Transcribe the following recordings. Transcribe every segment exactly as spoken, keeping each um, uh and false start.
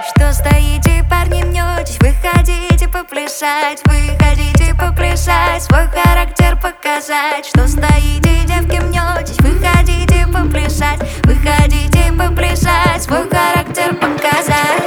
Что стоите, парни, мнетесь? Выходите поплясать, выходите поплясать, свой характер показать. Что стоите, девки, мнетесь? Выходите поплясать, выходите поплясать, свой характер показать.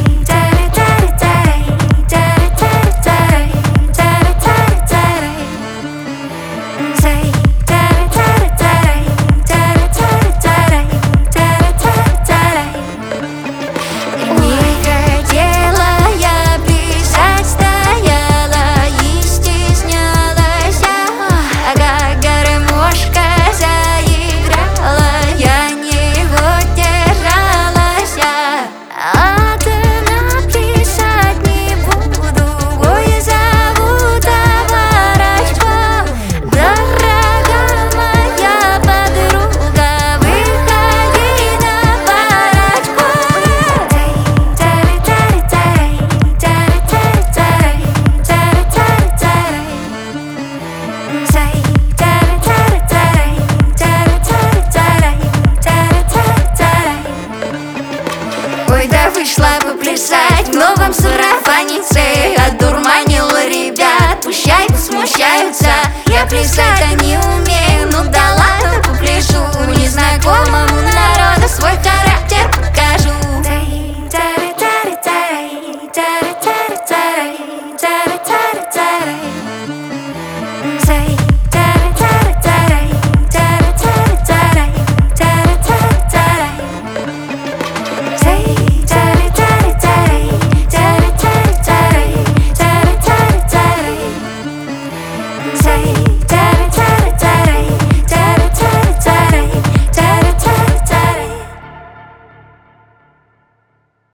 Ой, да вышла поплясать в новом сарафанице, одурманила ребят, пущай смущаются. Я плясать-то не умею, ну да ладно, попляшу незнакомому народу, свой характер